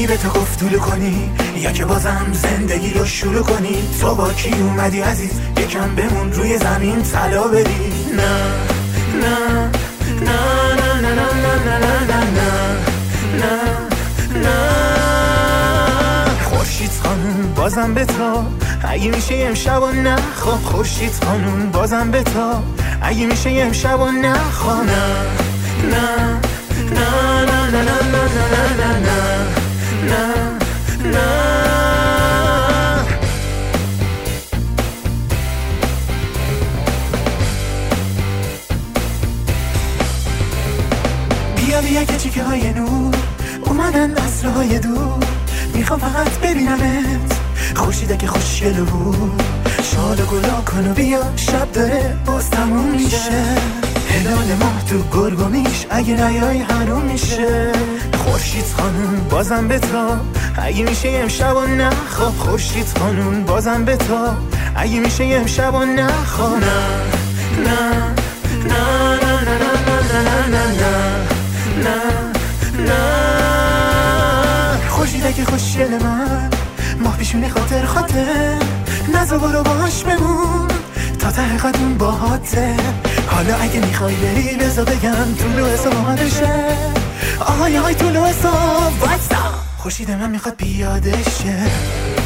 به تو گفتگو کنی یا که بازم زندگی رو شروع کنی؟ تو با کی اومدی عزیز یکم بمون روی زمین طلا بری؟ نه نه نه نه نه نه نه نه نه نه. خورشید خانوم بازم به تو اگه میشه امشب و نخواب. خورشید خانوم بازم به تو اگه میشه امشب و نخواب. نه نه نه نه نه نه نه نه نه نه نه. بیا بیا که چیکه های نور اومدن عصرهای دور، میخوام فقط ببینمت خورشیده که خوشگل بود. شال و گلا کن و بیا شب داره باز تموم میشه. هلال ماه تو گرگومیش اگه نیای حروم میشه. خورشید خانوم بازم به تو اگه میشه امشب و نخواب. خورشید خانوم بازم به تو اگه میشه امشب و نخواب. نه نه نه نه نه نه نه نه نه. خورشیده که خوشگل من ماه پیشونی خاطر خاطر نزا برو باش بمون تا ته قدم باهاته. حالا اگه میخوای بری بذار بگم طولو حساب آمدشه. آهای طولو حساب وایسا. خورشید من میخواد پیاده شه.